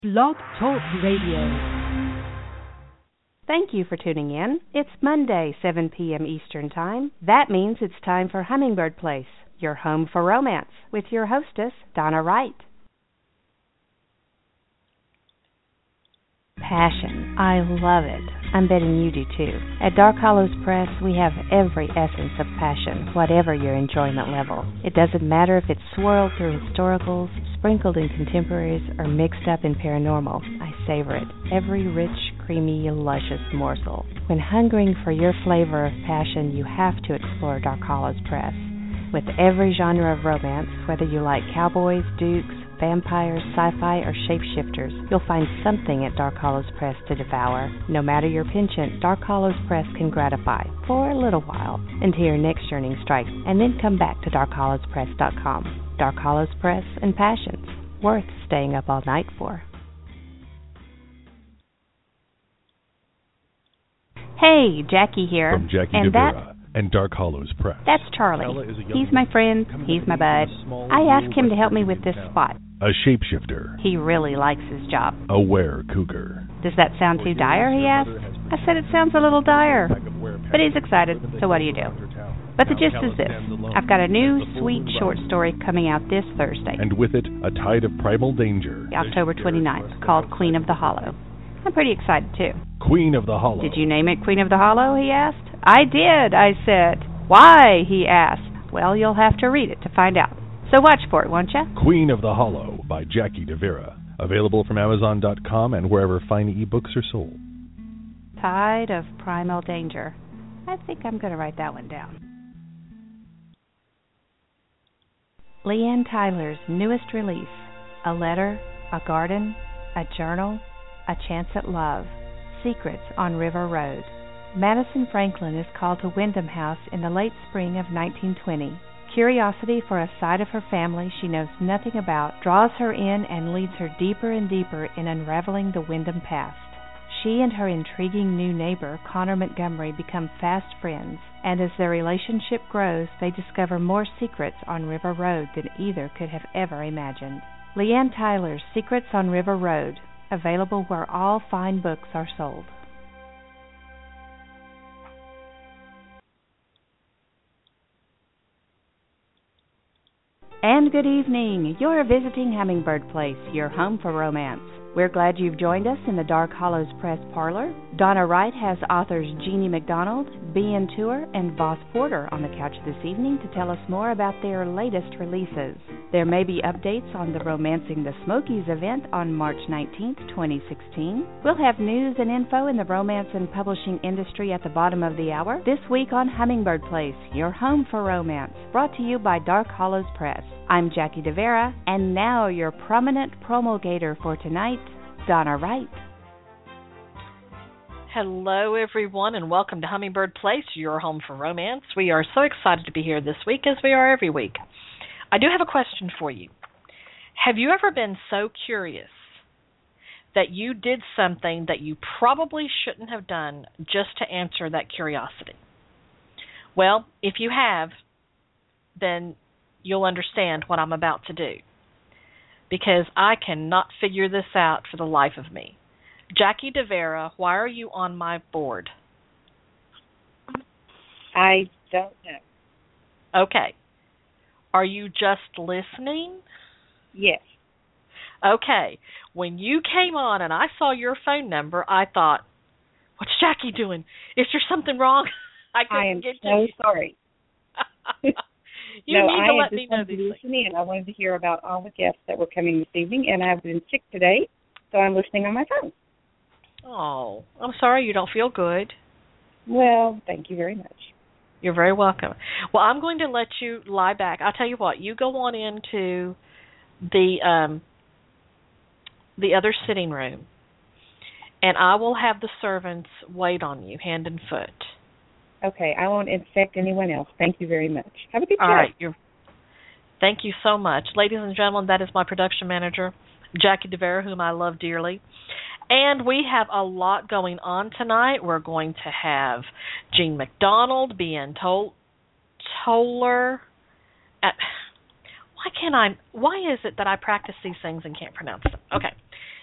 Blog Talk Radio. Thank you for tuning in. It's Monday, 7 p.m. Eastern Time. That means it's time for Hummingbird Place, your home for romance, with your hostess, Donna Wright. Passion. I love it. I'm betting you do too. At Dark Hollows Press, we have every essence of passion, whatever your enjoyment level. It doesn't matter if it's swirled through historicals, sprinkled in contemporaries, or mixed up in paranormal. I savor it. Every rich, creamy, luscious morsel. When hungering for your flavor of passion, you have to explore Dark Hollows Press. With every genre of romance, whether you like cowboys, dukes, vampires, sci-fi, or shapeshifters, you'll find something at Dark Hollows Press to devour. No matter your penchant, Dark Hollows Press can gratify, for a little while, until your next yearning strikes, and then come back to darkhollowspress.com. Dark Hollows Press and Passions, worth staying up all night for. Hey, Jackie here. From Jackie DeVera and Dark Hollows Press. That's Charlie. He's my friend. He's my bud. I asked him to help me with this spot. A shapeshifter. He really likes his job. A were-cougar. Does that sound too dire, he asked. I said it sounds a little dire. But he's excited, so what do you do? But the gist is this. I've got a new, sweet short story coming out this Thursday. And with it, a tide of primal danger. October 29th, called Queen of the Hollow. I'm pretty excited, too. Queen of the Hollow. Did you name it Queen of the Hollow, he asked. I did, I said. Why, he asked. Well, you'll have to read it to find out. So watch for it, won't you? Queen of the Hollow by Jackie DeVera. Available from Amazon.com and wherever fine ebooks are sold. Tide of Primal Danger. I think I'm going to write that one down. Leanne Tyler's newest release, A Letter, A Garden, A Journal, A Chance at Love, Secrets on River Road. Madison Franklin is called to Wyndham House in the late spring of 1920. Curiosity for a side of her family she knows nothing about draws her in and leads her deeper and deeper in unraveling the Wyndham past. She and her intriguing new neighbor, Connor Montgomery, become fast friends, and as their relationship grows, they discover more secrets on River Road than either could have ever imagined. Leanne Tyler's Secrets on River Road, available where all fine books are sold. And good evening. You're visiting Hummingbird Place, your home for romance. We're glad you've joined us in the Dark Hollows Press parlor. Donna Wright has authors Jeannie MacDonald, B.N. Tour, and Voss Porter on the couch this evening to tell us more about their latest releases. There may be updates on the Romancing the Smokies event on March 19th, 2016. We'll have news and info in the romance and publishing industry at the bottom of the hour. This week on Hummingbird Place, your home for romance, brought to you by Dark Hollows Press. I'm Jackie DeVera, and now your prominent promulgator for tonight, Donna Wright. Hello, everyone, and welcome to Hummingbird Place, your home for romance. We are so excited to be here this week, as we are every week. I do have a question for you. Have you ever been so curious that you did something that you probably shouldn't have done just to answer that curiosity? Well, if you have, then you'll understand what I'm about to do, because I cannot figure this out for the life of me. Jackie DeVera, why are you on my board? I don't know. Okay. Are you just listening? Yes. Okay. When you came on and I saw your phone number, I thought, what's Jackie doing? Is there something wrong? I couldn't get to you. I am so sorry. You need to let me know these things. And I wanted to hear about all the guests that were coming this evening, and I've been sick today, so I'm listening on my phone. Oh, I'm sorry you don't feel good. Well, thank you very much. You're very welcome. Well, I'm going to let you lie back. I'll tell you what, you go on into the other sitting room, and I will have the servants wait on you, hand and foot. Okay, I won't infect anyone else. Thank you very much. Have a good day. All right. Thank you so much. Ladies and gentlemen, that is my production manager, Jackie DeVera, whom I love dearly. And we have a lot going on tonight. We're going to have Jean MacDonald, B.N. Toller. Why is it that I practice these things and can't pronounce them? Okay.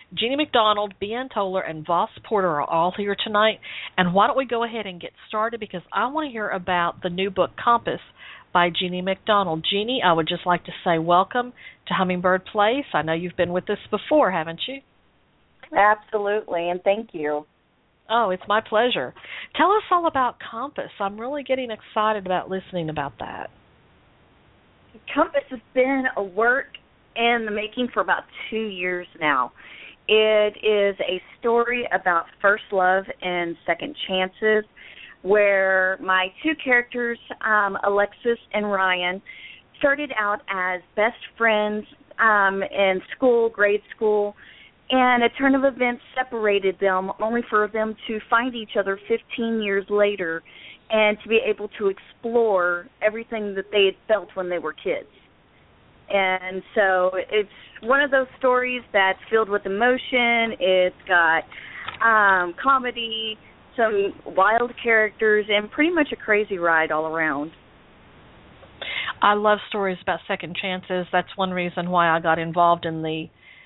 Jeannie MacDonald, Ben Toler, and Voss Porter are all here tonight. And why don't we go ahead and get started, because I want to hear about the new book, Compass, by Jeannie MacDonald. Jeannie, I would just like to say welcome to Hummingbird Place. I know you've been with us before, haven't you? Absolutely, and thank you. Oh, it's my pleasure. Tell us all about Compass. I'm really getting excited about listening about that. Compass has been a work in the making for about 2 years now. It is a story about first love and second chances, where my two characters, Alexis and Ryan, started out as best friends in school, grade school, and a turn of events separated them, only for them to find each other 15 years later and to be able to explore everything that they had felt when they were kids. And so it's one of those stories that's filled with emotion. It's got comedy, some wild characters, and pretty much a crazy ride all around. I love stories about second chances. That's one reason why I got involved in the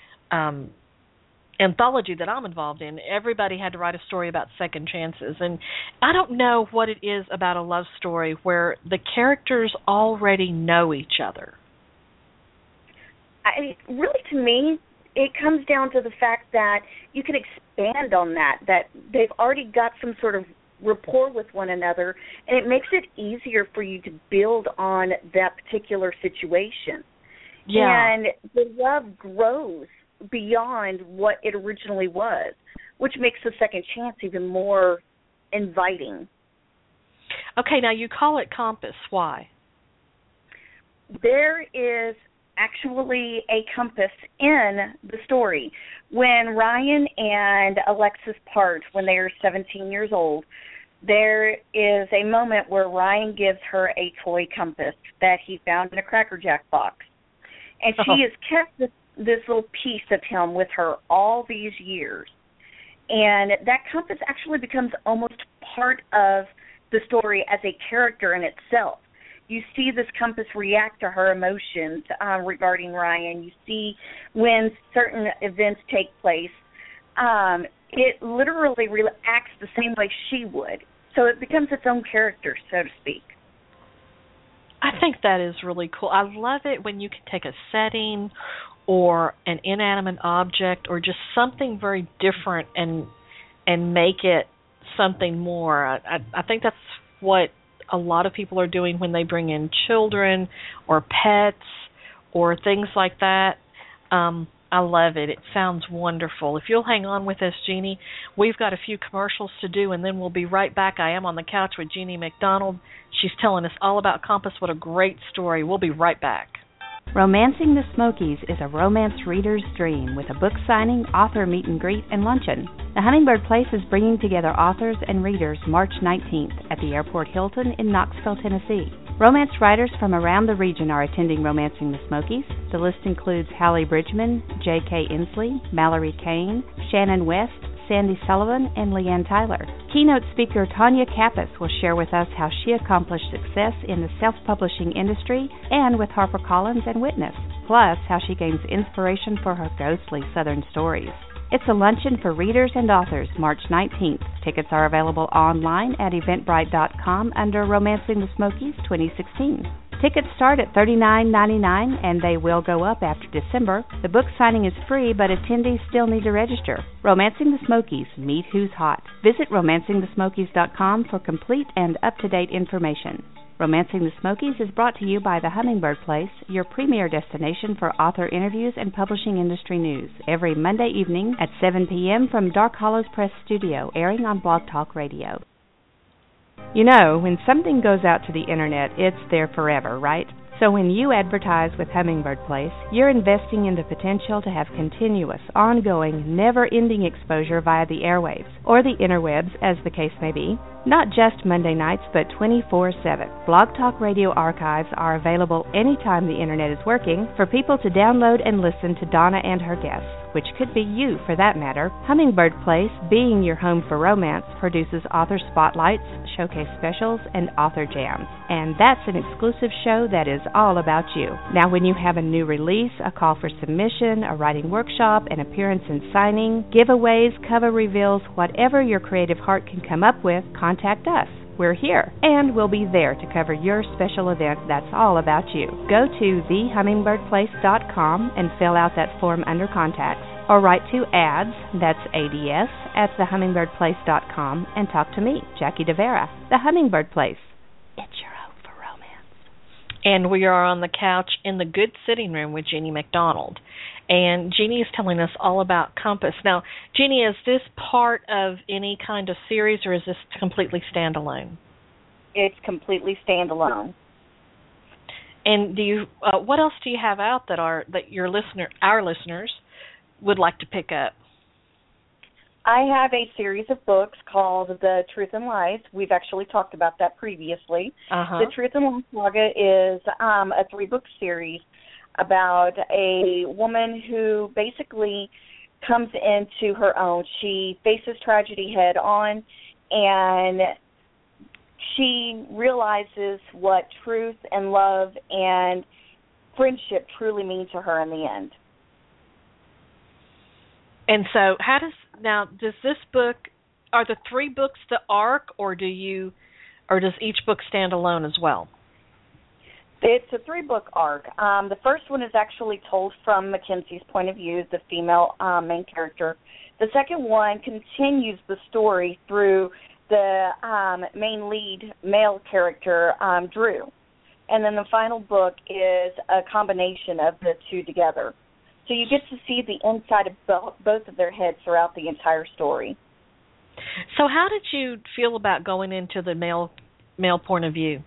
anthology that I'm involved in. Everybody had to write a story about second chances. And I don't know what it is about a love story where the characters already know each other. Really, to me, it comes down to the fact that you can expand on that they've already got some sort of rapport with one another, and it makes it easier for you to build on that particular situation. Yeah. And the love grows beyond what it originally was, which makes the second chance even more inviting. Okay, now you call it Compass. Why? There is actually a compass in the story. When Ryan and Alexis part when they are 17 years old, there is a moment where Ryan gives her a toy compass that he found in a Cracker Jack box. And she has kept this little piece of him with her all these years. And that compass actually becomes almost part of the story as a character in itself. You see this compass react to her emotions regarding Ryan. You see when certain events take place, it literally acts the same way she would. So it becomes its own character, so to speak. I think that is really cool. I love it when you can take a setting or an inanimate object or just something very different and make it something more. I think that's what a lot of people are doing when they bring in children or pets or things like that. I love it. It sounds wonderful. If you'll hang on with us, Jeannie, we've got a few commercials to do, and then we'll be right back. I am on the couch with Jeannie MacDonald. She's telling us all about Compass. What a great story. We'll be right back. Romancing the Smokies is a romance reader's dream with a book signing, author meet and greet, and luncheon. The Hummingbird Place is bringing together authors and readers March 19th at the Airport Hilton in Knoxville, Tennessee. Romance writers from around the region are attending Romancing the Smokies. The list includes Hallie Bridgman, J.K. Inslee, Mallory Kane, Shannon West, Sandy Sullivan, and Leanne Tyler. Keynote speaker Tanya Kappas will share with us how she accomplished success in the self-publishing industry and with HarperCollins and Witness, plus how she gains inspiration for her ghostly Southern stories. It's a luncheon for readers and authors March 19th. Tickets are available online at eventbrite.com under Romancing the Smokies 2016. Tickets start at $39.99 and they will go up after December. The book signing is free, but attendees still need to register. Romancing the Smokies, meet who's hot. Visit romancingthesmokies.com for complete and up-to-date information. Romancing the Smokies is brought to you by the Hummingbird Place, your premier destination for author interviews and publishing industry news, every Monday evening at 7 p.m. from Dark Hollows Press Studio, airing on Blog Talk Radio. You know, when something goes out to the internet, it's there forever, right? So when you advertise with Hummingbird Place, you're investing in the potential to have continuous, ongoing, never-ending exposure via the airwaves, or the interwebs, as the case may be. Not just Monday nights, but 24/7. Blog Talk Radio archives are available anytime the internet is working for people to download and listen to Donna and her guests, which could be you for that matter. Hummingbird Place, being your home for romance, produces author spotlights, showcase specials, and author jams. And that's an exclusive show that is all about you. Now, when you have a new release, a call for submission, a writing workshop, an appearance and signing, giveaways, cover reveals, whatever your creative heart can come up with, contact us. We're here, and we'll be there to cover your special event that's all about you. Go to thehummingbbirdplace.com and fill out that form under contacts, or write to ads, that's ADS, at thehummingbbirdplace.com and talk to me, Jackie DeVera. The Hummingbird Place. It's your home for romance. And we are on the couch in the good sitting room with Jeannie MacDonald. And Jeannie is telling us all about Compass. Now, Jeannie, is this part of any kind of series, or is this completely standalone? It's completely standalone. And do you, what else do you have out that our listeners would like to pick up? I have a series of books called The Truth and Lies. We've actually talked about that previously. The Truth and Lies Saga is a 3-book series about a woman who basically comes into her own. She faces tragedy head on, and she realizes what truth and love and friendship truly mean to her in the end. And so does this book, are the 3 books the arc, or does each book stand alone as well? It's a 3-book arc. The first one is actually told from Mackenzie's point of view, the female main character. The second one continues the story through the main lead male character, Drew. And then the final book is a combination of the two together. So you get to see the inside of both of their heads throughout the entire story. So how did you feel about going into the male point of view?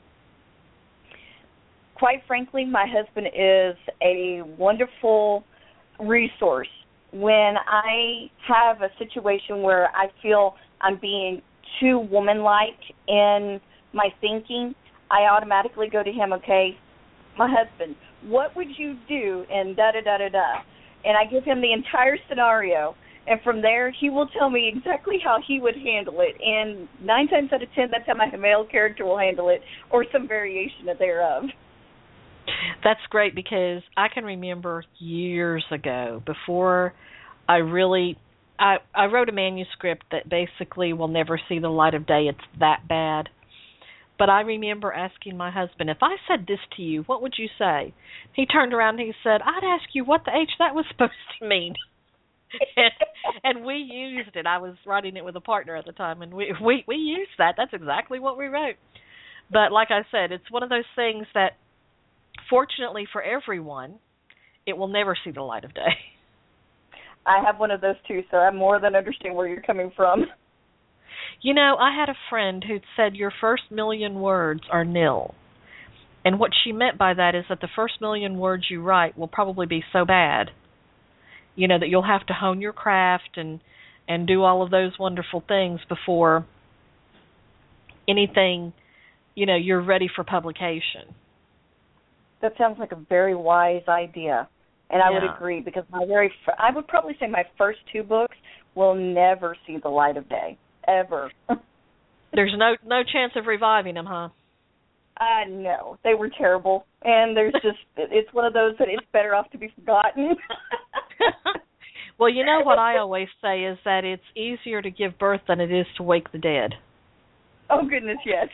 Quite frankly, my husband is a wonderful resource. When I have a situation where I feel I'm being too woman-like in my thinking, I automatically go to him, okay, my husband, what would you do in da-da-da-da-da? And I give him the entire scenario, and from there he will tell me exactly how he would handle it. And 9 times out of 10, that's how my male character will handle it, or some variation thereof. That's great, because I can remember years ago, before I wrote a manuscript that basically will never see the light of day. It's that bad. But I remember asking my husband, if I said this to you, what would you say? He turned around and he said, I'd ask you what the H that was supposed to mean. and we used it. I was writing it with a partner at the time, and we used that. That's exactly what we wrote. But like I said, it's one of those things that, fortunately for everyone, it will never see the light of day. I have one of those too, so I more than understand where you're coming from. You know, I had a friend who said your first 1,000,000 words are nil. And what she meant by that is that the first 1,000,000 words you write will probably be so bad, you know, that you'll have to hone your craft and do all of those wonderful things before anything, you know, you're ready for publication. That sounds like a very wise idea, and I would agree, because I would probably say my first 2 books will never see the light of day, ever. There's no chance of reviving them, huh? No, they were terrible, and there's just it's one of those that it's better off to be forgotten. Well, you know what I always say is that it's easier to give birth than it is to wake the dead. Oh goodness, yes.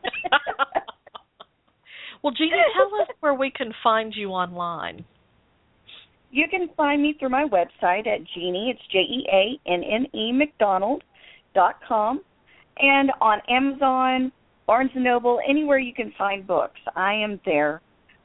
Well, Jeannie, tell us where we can find you online. You can find me through my website at Jeannie, it's JEANNE MacDonald.com, and on Amazon, Barnes & Noble, anywhere you can find books. I am there.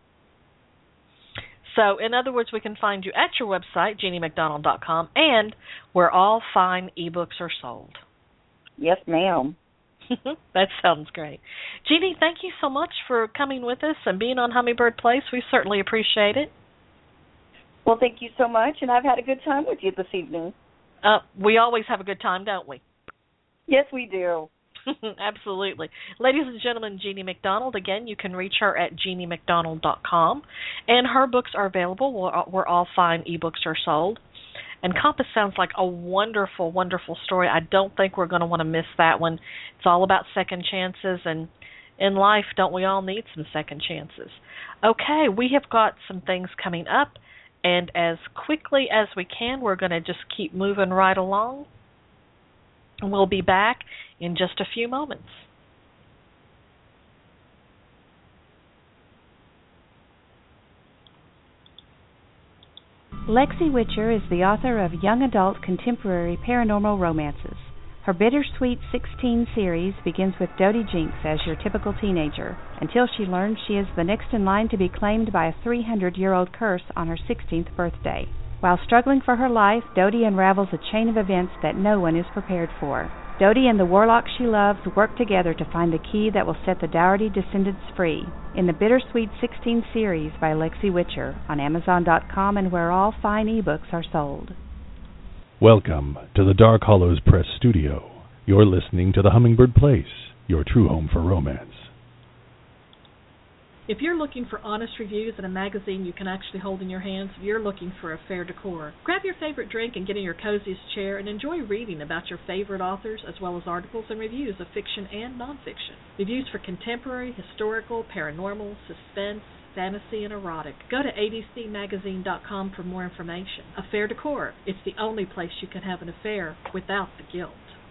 So, in other words, we can find you at your website, JeannieMacDonald.com, and where all fine ebooks are sold. Yes, ma'am. That sounds great. Jeannie, thank you so much for coming with us and being on Hummingbird Place. We certainly appreciate it. Well, thank you so much, and I've had a good time with you this evening. We always have a good time, don't we? Yes, we do. Absolutely. Ladies and gentlemen, Jeannie McDonald. Again, you can reach her at jeanniemcdonald.com, and her books are available where all fine ebooks are sold. And Compass sounds like a wonderful, wonderful story. I don't think we're going to want to miss that one. It's all about second chances, and in life, don't we all need some second chances? Okay, we have got some things coming up, and as quickly as we can, we're going to just keep moving right along. We'll be back in just a few moments. Lexi Witcher is the author of young adult contemporary paranormal romances. Her Bittersweet 16 series begins with Dodie Jinks as your typical teenager, until she learns she is the next in line to be claimed by a 300-year-old curse on her 16th birthday. While struggling for her life, Dodie unravels a chain of events that no one is prepared for. Dodie and the warlock she loves work together to find the key that will set the Dougherty descendants free. In the Bittersweet 16 series by Lexi Witcher on Amazon.com and where all fine ebooks are sold. Welcome to the Dark Hollows Press Studio. You're listening to the Hummingbird Place, your true home for romance. If you're looking for honest reviews in a magazine you can actually hold in your hands, you're looking for Affair Decor. Grab your favorite drink and get in your coziest chair and enjoy reading about your favorite authors, as well as articles and reviews of fiction and nonfiction. Reviews for contemporary, historical, paranormal, suspense, fantasy, and erotic. Go to adcmagazine.com for more information. Affair Decor. It's the only place you can have an affair without the guilt.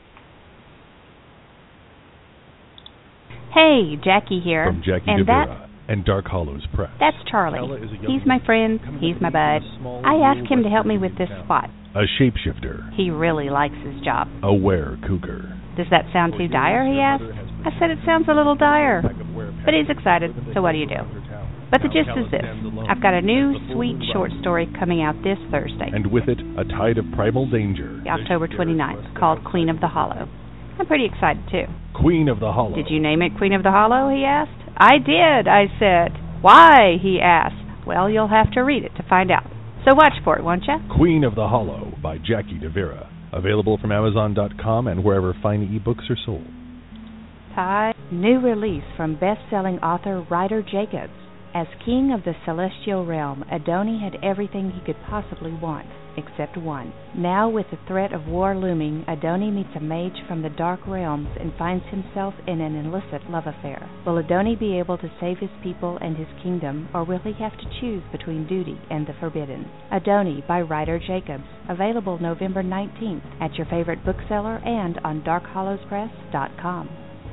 Hey, Jackie here. From Jackie and DeVera and Dark Hollows Press. That's Charlie. He's my friend. He's my bud. I asked him to help me with this spot. A shapeshifter. He really likes his job. A were-cougar. Does that sound too dire, he asked. I said it sounds a little dire. But he's excited, so what do you do? But the gist is this. I've got a new, sweet short story coming out this Thursday. And with it, a tide of primal danger. October 29th, called Queen of the Hollow. I'm pretty excited, too. Queen of the Hollow. Did you name it Queen of the Hollow, he asked. I did, I said. Why, he asked. Well, you'll have to read it to find out. So watch for it, won't you? Queen of the Hollow by Jackie DeVera. Available from Amazon.com and wherever fine ebooks are sold. New release from best-selling author Ryder Jacobs. As king of the celestial realm, Adoni had everything he could possibly want, except one. Now, with the threat of war looming, Adoni meets a mage from the dark realms and finds himself in an illicit love affair. Will Adoni be able to save his people and his kingdom, or will he have to choose between duty and the forbidden? Adoni by Ryder Jacobs. Available November 19th at your favorite bookseller and on darkhollowspress.com.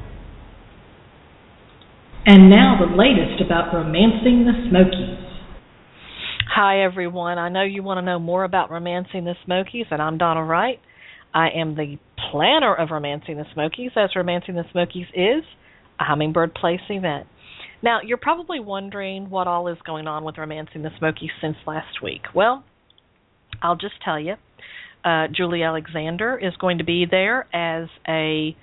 And now the latest about Romancing the Smokies. Hi, everyone. I know you want to know more about Romancing the Smokies, and I'm Donna Wright. I am the planner of Romancing the Smokies, as Romancing the Smokies is a Hummingbird Place event. Now, you're probably wondering what all is going on with Romancing the Smokies since last week. Well, I'll just tell you. Julie Alexander is going to be there as a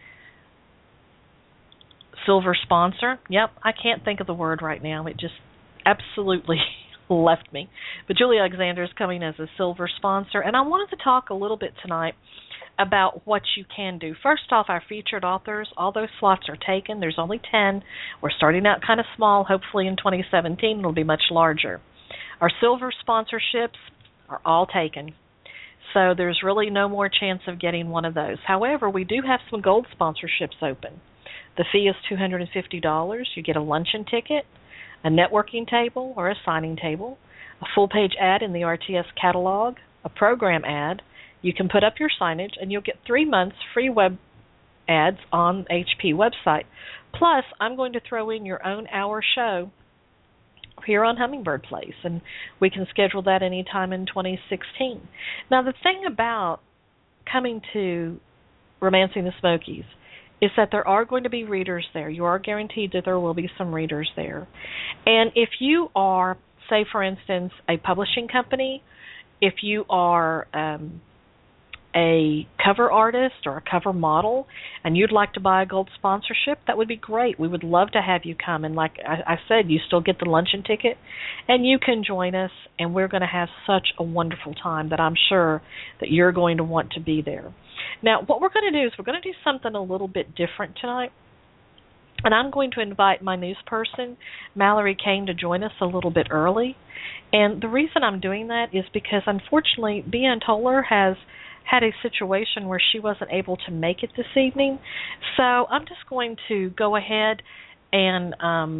silver sponsor. Yep, I can't think of the word right now. It just absolutely left me. But Julie Alexander is coming as a silver sponsor, and I wanted to talk a little bit tonight about what you can do. First off, our featured authors, all those slots are taken. There's only 10. We're starting out kind of small. Hopefully in 2017 it'll be much larger. Our silver sponsorships are all taken. So there's really no more chance of getting one of those. However, we do have some gold sponsorships open. The fee is $250. You get a luncheon ticket, a networking table or a signing table, a full-page ad in the RTS catalog, a program ad. You can put up your signage, and you'll get 3 months free web ads on HP website. Plus, I'm going to throw in your own hour show here on Hummingbird Place, and we can schedule that anytime in 2016. Now, the thing about coming to Romancing the Smokies is that there are going to be readers there. You are guaranteed that there will be some readers there. And if you are, say, for instance, a publishing company, if you are a cover artist or a cover model and you'd like to buy a gold sponsorship, that would be great. We would love to have you come. And like I said, you still get the luncheon ticket, and you can join us, and we're going to have such a wonderful time that I'm sure that you're going to want to be there. Now, what we're going to do is we're going to do something a little bit different tonight. And I'm going to invite my news person, Mallory Kane, to join us a little bit early. And the reason I'm doing that is because, unfortunately, Beanne Toller has had a situation where she wasn't able to make it this evening. So I'm just going to go ahead and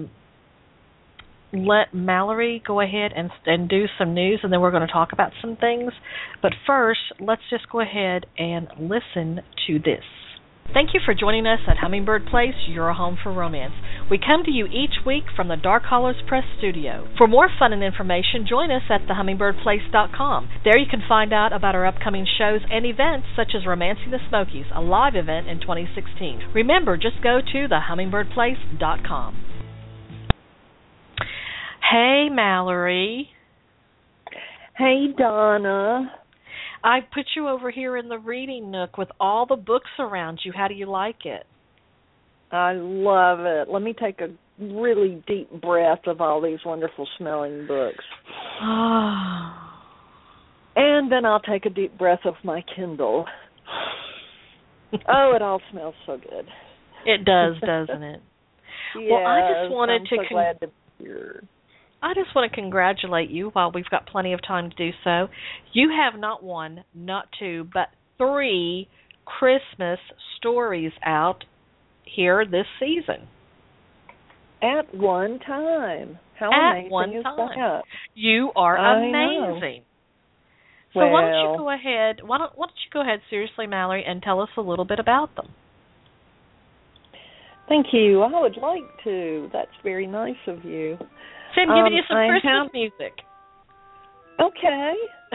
let Mallory go ahead and do some news, and then we're going to talk about some things. But first, let's just go ahead and listen to this. Thank you for joining us at Hummingbird Place, your home for romance. We come to you each week from the Dark Hollows Press Studio. For more fun and information, join us at thehummingbbirdplace.com. There you can find out about our upcoming shows and events such as Romancing the Smokies, a live event in 2016. Remember, just go to thehummingbbirdplace.com. Hey, Mallory. Hey, Donna. I put you over here in the reading nook with all the books around you. How do you like it? I love it. Let me take a really deep breath of all these wonderful smelling books. And then I'll take a deep breath of my Kindle. Oh, it all smells so good. It does, doesn't it? Yes, well, I just wanted I'm to so glad to be here. I just want to congratulate you while we've got plenty of time to do so. You have not one, not two, but 3 Christmas stories out here this season. At one time. How amazing is that? You are amazing. So why don't you go ahead? Why don't you go ahead, seriously, Mallory, and tell us a little bit about them? Thank you. I would like to. That's very nice of you. So I'm giving you some Christmas music. Okay.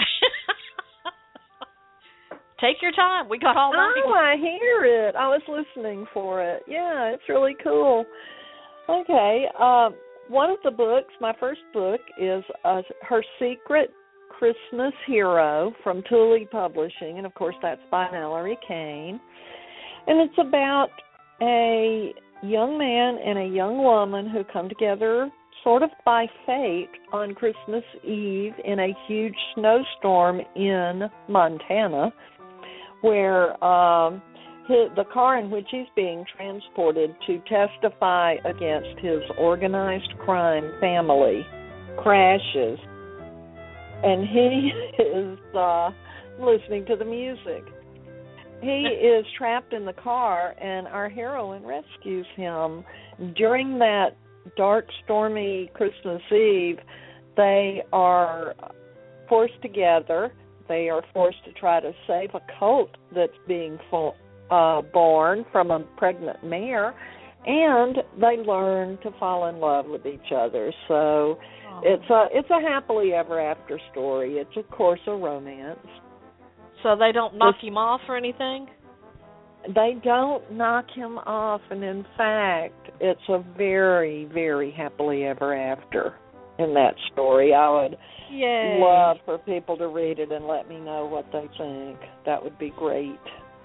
Take your time. We got all night. Oh, I hear it. I was listening for it. Yeah, it's really cool. Okay. One of the books, my first book, is Her Secret Christmas Hero from Thule Publishing. And, of course, that's by Mallory Kane. And it's about a young man and a young woman who come together sort of by fate on Christmas Eve in a huge snowstorm in Montana, where the car in which he's being transported to testify against his organized crime family crashes, and he is listening to the music. He is trapped in the car, and our heroine rescues him. During that dark, stormy Christmas Eve, they are forced together. They are forced to try to save a colt that's being born from a pregnant mare, and they learn to fall in love with each other. So it's a happily ever after story. It's, of course, a romance. So they don't knock him off or anything? They don't knock him off, and in fact, it's a very, very happily ever after in that story. I would love for people to read it and let me know what they think. That would be great.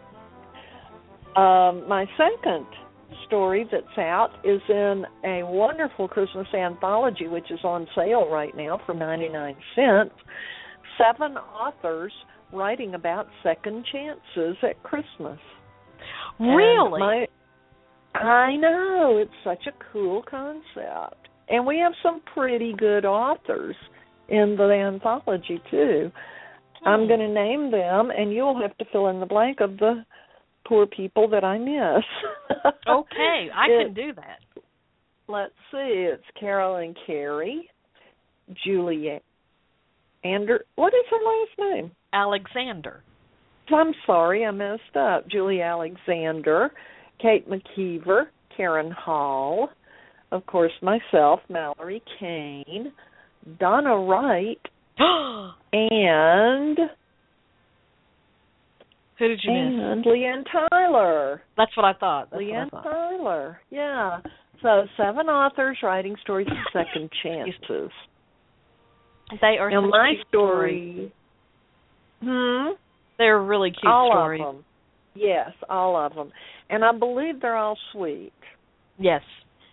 My second story that's out is in a wonderful Christmas anthology, which is on sale right now for 99 cents. 7 authors writing about second chances at Christmas. Really? I know. It's such a cool concept. And we have some pretty good authors in the anthology, too. I'm going to name them, and you'll have to fill in the blank of the poor people that I miss. Okay, I can do that. Let's see. It's Carolyn Carey, Julie what is her last name? Alexander. I'm sorry, I messed up. Julie Alexander, Kate McKeever, Karen Hall, of course myself, Mallory Kane, Donna Wright, and who did you miss? And Leanne Tyler. That's what I thought. Leanne Tyler, yeah. So 7 authors writing stories of second chances. They are now such my cute story. They're really cute stories. All of them. Yes, all of them. And I believe they're all sweet. Yes.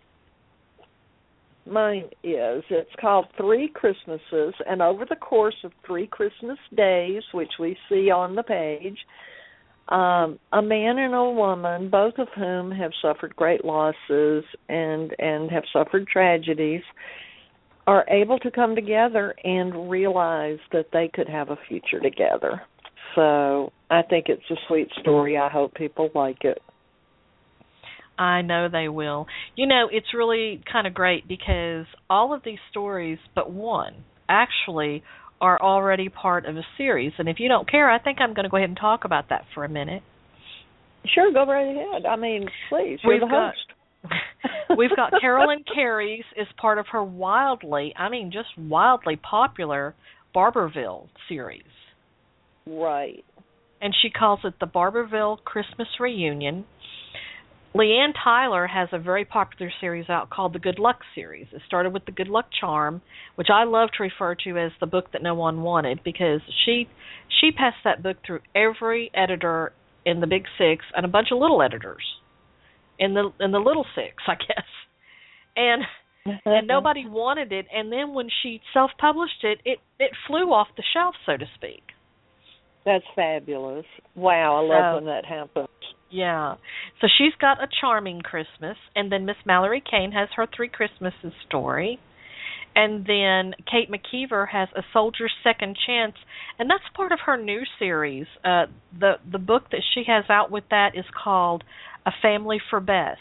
Mine is. It's called 3 Christmases, and over the course of 3 Christmas days, which we see on the page, A man and a woman, both of whom have suffered great losses and have suffered tragedies, are able to come together and realize that they could have a future together. So I think it's a sweet story. I hope people like it. I know they will. You know, it's really kind of great because all of these stories, but one, actually are already part of a series. And if you don't care, I think I'm going to go ahead and talk about that for a minute. Sure, go right ahead. I mean, please, you're the host. We've got Carolyn Carey's is part of her wildly popular Barbourville series. Right. And she calls it the Barbourville Christmas Reunion. Leanne Tyler has a very popular series out called the Good Luck series. It started with the Good Luck Charm, which I love to refer to as the book that no one wanted, because she passed that book through every editor in the Big Six and a bunch of little editors in the Little Six, I guess. And nobody wanted it, and then when she self-published it flew off the shelf, so to speak. That's fabulous. Wow, I love when that happens. Yeah. So she's got A Charming Christmas, and then Miss Mallory Kane has her Three Christmases story. And then Kate McKeever has A Soldier's Second Chance, and that's part of her new series. The book that she has out with that is called A Family for Bess.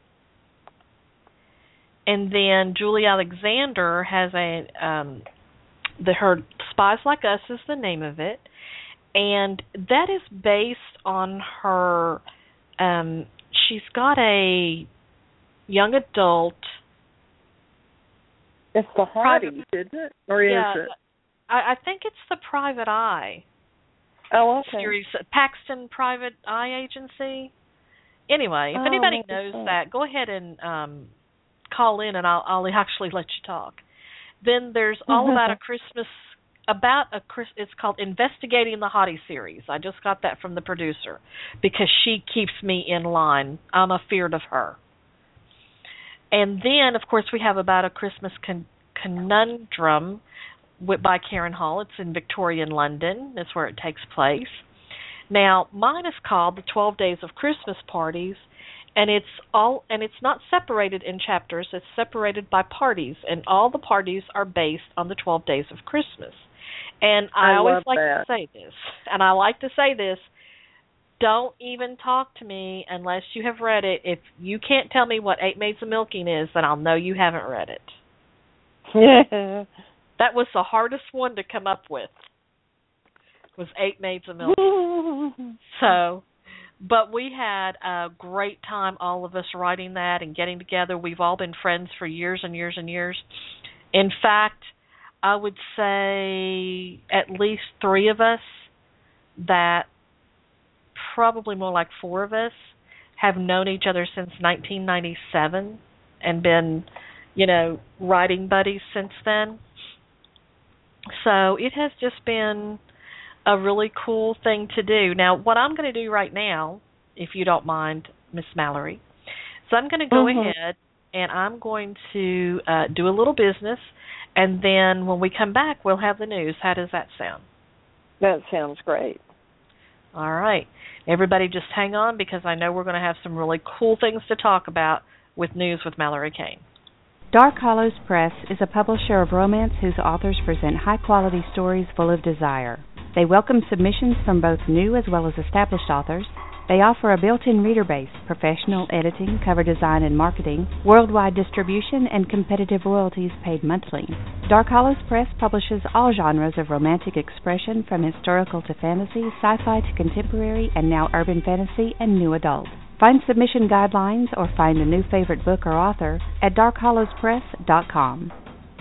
And then Julie Alexander has her Spies Like Us is the name of it. And that is based on her, she's got a young adult. It's the Hotties, isn't it? Or is it? I think it's the Private Eye. Oh, okay. Series, Paxton Private Eye Agency. Anyway, if anybody knows that, go ahead and call in and I'll actually let you talk. Then there's All About a Christmas. It's called Investigating the Hottie series. I just got that from the producer because she keeps me in line. I'm afeard of her. And then, of course, we have About a Christmas Conundrum by Karen Hall. It's in Victorian London. That's where it takes place. Now, mine is called The 12 Days of Christmas Parties, and it's not separated in chapters. It's separated by parties, and all the parties are based on the 12 Days of Christmas. And I always like to say this, and I like to say this, don't even talk to me unless you have read it. If you can't tell me what 8 Maids of Milking is, then I'll know you haven't read it. That was the hardest one to come up with, was 8 Maids of Milking. But we had a great time, all of us writing that and getting together. We've all been friends for years and years and years. In fact, I would say at least 3 of us, that probably more like 4 of us, have known each other since 1997 and been, writing buddies since then. So it has just been a really cool thing to do. Now, what I'm going to do right now, if you don't mind, Miss Mallory, so I'm going to go ahead and I'm going to do a little business, and then when we come back, we'll have the news. How does that sound? That sounds great. All right. Everybody just hang on, because I know we're going to have some really cool things to talk about with News with Mallory Kane. Dark Hollows Press is a publisher of romance whose authors present high-quality stories full of desire. They welcome submissions from both new as well as established authors. They offer a built-in reader base, professional editing, cover design and marketing, worldwide distribution, and competitive royalties paid monthly. Dark Hollows Press publishes all genres of romantic expression, from historical to fantasy, sci-fi to contemporary, and now urban fantasy and new adult. Find submission guidelines or find a new favorite book or author at darkhollowspress.com.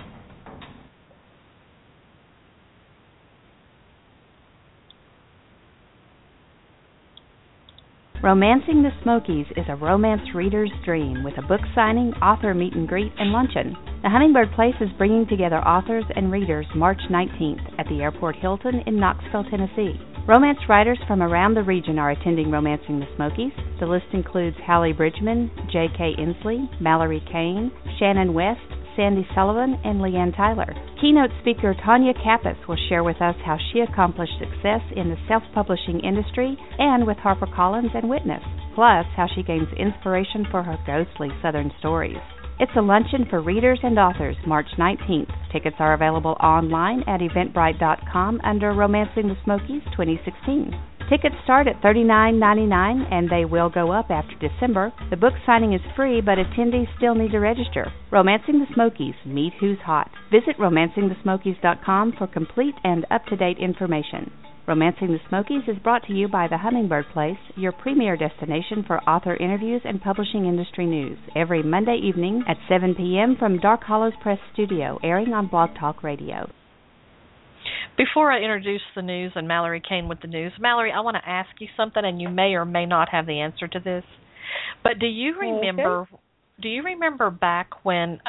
Romancing the Smokies is a romance reader's dream with a book signing, author meet and greet, and luncheon. The Hummingbird Place is bringing together authors and readers March 19th at the Airport Hilton in Knoxville, Tennessee. Romance writers from around the region are attending Romancing the Smokies. The list includes Hallie Bridgman, J.K. Inslee, Mallory Kane, Shannon West, Sandy Sullivan and Leanne Tyler. Keynote speaker Tanya Kappas will share with us how she accomplished success in the self-publishing industry and with HarperCollins and Witness, plus how she gains inspiration for her ghostly Southern stories. It's a luncheon for readers and authors March 19th. Tickets are available online at eventbrite.com under Romancing the Smokies 2016. Tickets start at $39.99 and they will go up after December. The book signing is free, but attendees still need to register. Romancing the Smokies, meet who's hot. Visit romancingthesmokies.com for complete and up-to-date information. Romancing the Smokies is brought to you by the Hummingbird Place, your premier destination for author interviews and publishing industry news, every Monday evening at 7 p.m. from Dark Hollows Press Studio, airing on Blog Talk Radio. Before I introduce the news and Mallory Kane with the news, Mallory, I want to ask you something, and you may or may not have the answer to this. But do you remember? Okay. Do you remember back when?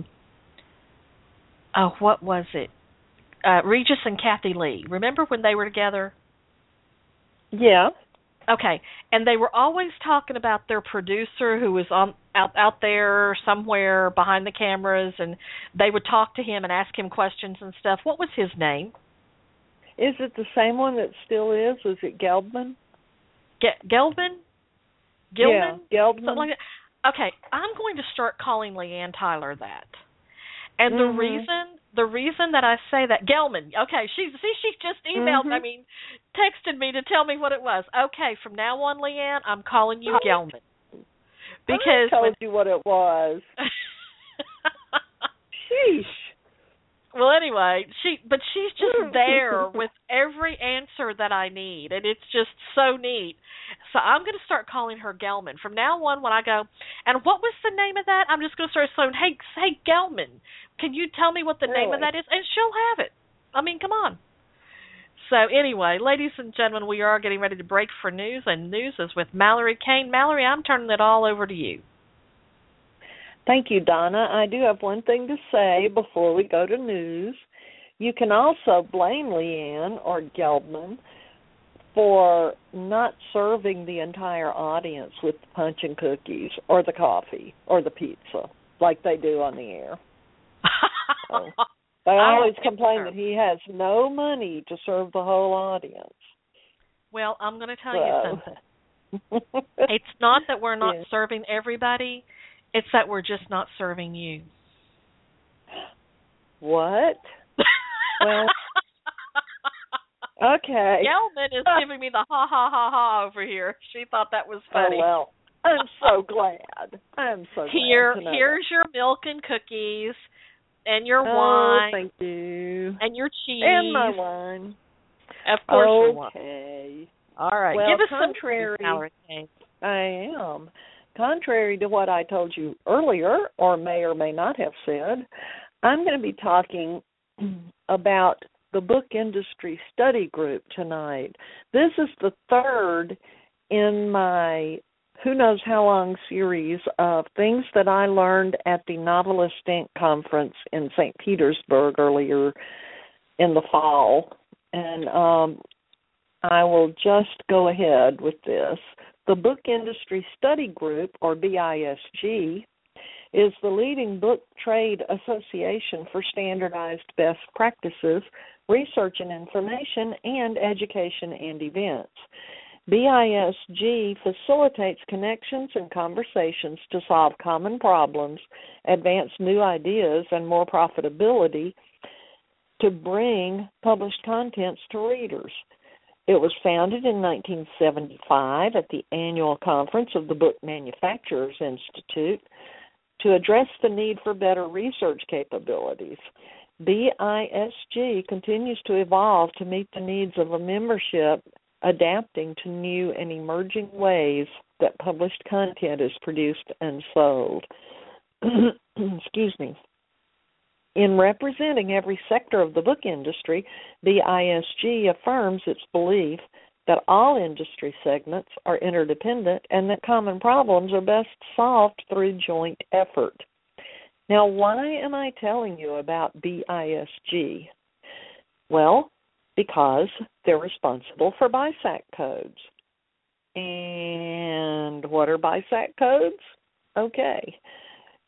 What was it? Regis and Kathy Lee. Remember when they were together? Yeah. Okay, and they were always talking about their producer who was out there somewhere behind the cameras, and they would talk to him and ask him questions and stuff. What was his name? Is it the same one that still is? Was it Geldman? Geldman? Yeah, Geldman. Something like that. Okay, I'm going to start calling Leanne Tyler that. And the reason that I say that, Gelman, okay, she just emailed, texted me to tell me what it was. Okay, from now on, Leanne, I'm calling you Gelman. Because I told you what it was. Sheesh. Well, anyway, she's just there with every answer that I need, and it's just so neat. So I'm going to start calling her Gelman. From now on, when I go, and what was the name of that? I'm just going to start saying, hey, Gelman, can you tell me what the name of that is? And she'll have it. I mean, come on. So anyway, ladies and gentlemen, we are getting ready to break for news, and news is with Mallory Kane. Mallory, I'm turning it all over to you. Thank you, Donna. I do have one thing to say before we go to news. You can also blame Leanne or Geldman for not serving the entire audience with the punch and cookies or the coffee or the pizza like they do on the air. So, they always complain that he has no money to serve the whole audience. Well, I'm going to tell you something. It's not that we're not serving everybody. It's that we're just not serving you. What? Well, okay. Gelman is giving me the ha, ha, ha, ha over here. She thought that was funny. Oh, well, I'm so glad. Here's your milk and cookies and your wine. Thank you. And your cheese. And my wine. Of course your wine. Okay. All right. Well, give us contrary, some. I am. Contrary to what I told you earlier, or may not have said, I'm going to be talking about the Book Industry Study Group tonight. This is the third in my who knows how long series of things that I learned at the Novelist Inc. conference in St. Petersburg earlier in the fall. And I will just go ahead with this. The Book Industry Study Group, or BISG, is the leading book trade association for standardized best practices, research and information, and education and events. BISG facilitates connections and conversations to solve common problems, advance new ideas, and more profitability to bring published contents to readers. It was founded in 1975 at the annual conference of the Book Manufacturers Institute to address the need for better research capabilities. BISG continues to evolve to meet the needs of a membership, adapting to new and emerging ways that published content is produced and sold. Excuse me. In representing every sector of the book industry, BISG affirms its belief that all industry segments are interdependent and that common problems are best solved through joint effort. Now, why am I telling you about BISG? Well, because they're responsible for BISAC codes. And what are BISAC codes? Okay.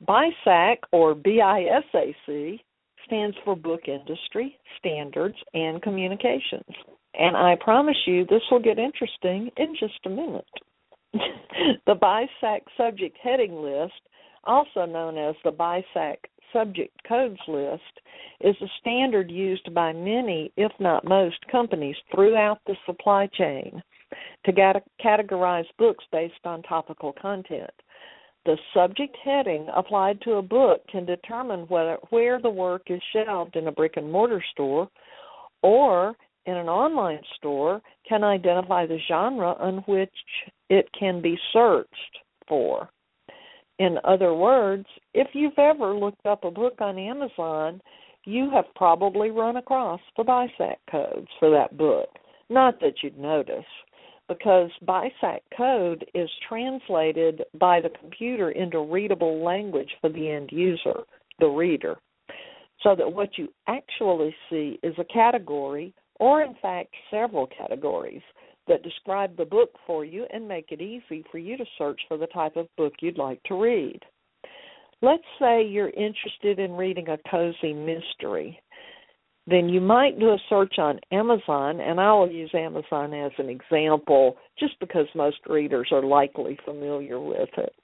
BISAC, or BISAC, stands for Book Industry, Standards, and Communications. And I promise you this will get interesting in just a minute. The BISAC Subject Heading List, also known as the BISAC Subject Codes List, is a standard used by many, if not most, companies throughout the supply chain to categorize books based on topical content. The subject heading applied to a book can determine where the work is shelved in a brick-and-mortar store or in an online store, can identify the genre on which it can be searched for. In other words, if you've ever looked up a book on Amazon, you have probably run across the BISAC codes for that book. Not that you'd notice, because BISAC code is translated by the computer into readable language for the end user, the reader, so that what you actually see is a category, or in fact several categories, that describe the book for you and make it easy for you to search for the type of book you'd like to read. Let's say you're interested in reading a cozy mystery. Then you might do a search on Amazon, and I will use Amazon as an example just because most readers are likely familiar with it.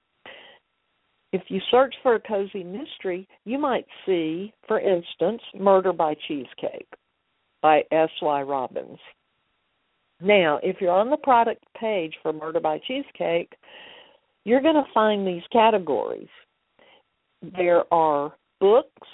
If you search for a cozy mystery, you might see, for instance, Murder by Cheesecake by S.Y. Robbins. Now, if you're on the product page for Murder by Cheesecake, you're going to find these categories. There are books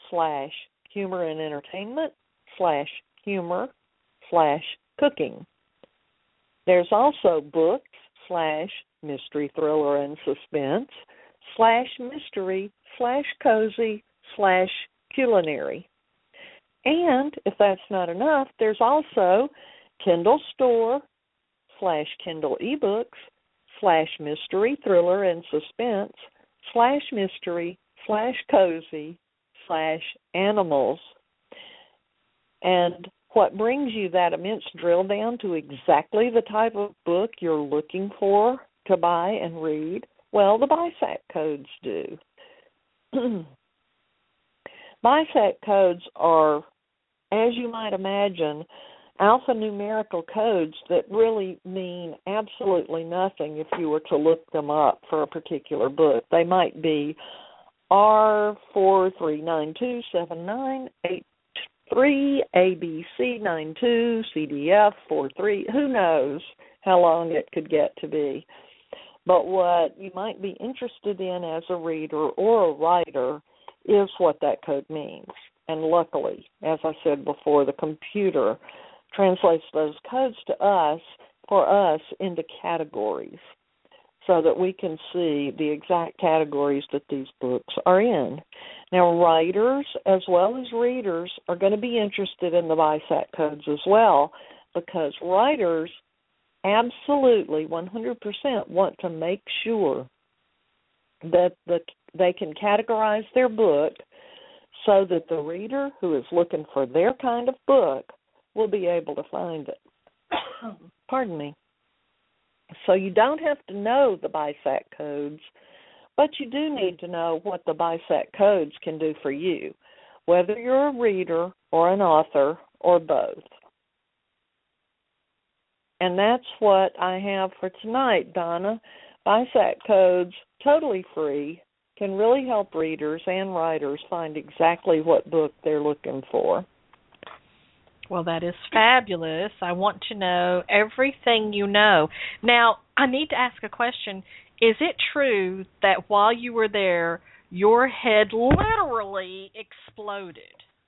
/ humor and entertainment / humor / cooking. There's also books / mystery, thriller, and suspense / mystery / cozy / culinary. And if that's not enough, there's also Kindle Store / Kindle eBooks / mystery, thriller, and suspense / mystery / cozy / animals. And what brings you that immense drill down to exactly the type of book you're looking for to buy and read? Well, the BISAC codes do. BISAC codes are, as you might imagine, alphanumerical codes that really mean absolutely nothing if you were to look them up for a particular book. They might be R43927983, ABC92, CDF43, who knows how long it could get to be. But what you might be interested in as a reader or a writer is what that code means. And luckily, as I said before, the computer translates those codes to us, for us, into categories so that we can see the exact categories that these books are in. Now, writers as well as readers are going to be interested in the BISAC codes as well, because writers absolutely 100% want to make sure that they can categorize their book so that the reader who is looking for their kind of book will be able to find it. Pardon me. So you don't have to know the BISAC codes, but you do need to know what the BISAC codes can do for you, whether you're a reader or an author or both. And that's what I have for tonight, Donna. BISAC codes, totally free, can really help readers and writers find exactly what book they're looking for. Well, that is fabulous. I want to know everything you know. Now, I need to ask a question. Is it true that while you were there, your head literally exploded?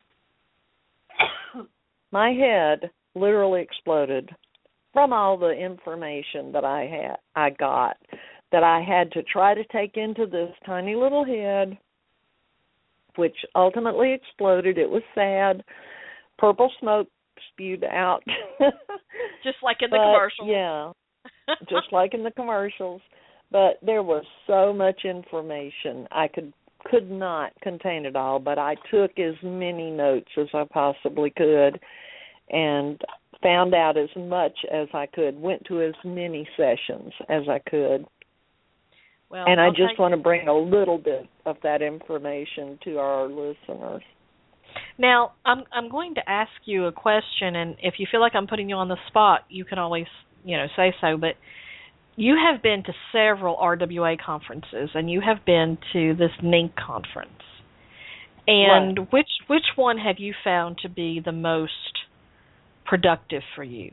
My head literally exploded from all the information that I got, that I had to try to take into this tiny little head, which ultimately exploded. It was sad. Purple smoke spewed out. Just like in the commercials. Yeah, just like in the commercials. But there was so much information. I could not contain it all, but I took as many notes as I possibly could and found out as much as I could, went to as many sessions as I could. Well, and I okay. just want to bring a little bit of that information to our listeners. Now, I'm going to ask you a question, and if you feel like I'm putting you on the spot, you can always, say so. But you have been to several RWA conferences, and you have been to this NINC conference. And right. which one have you found to be the most productive for you?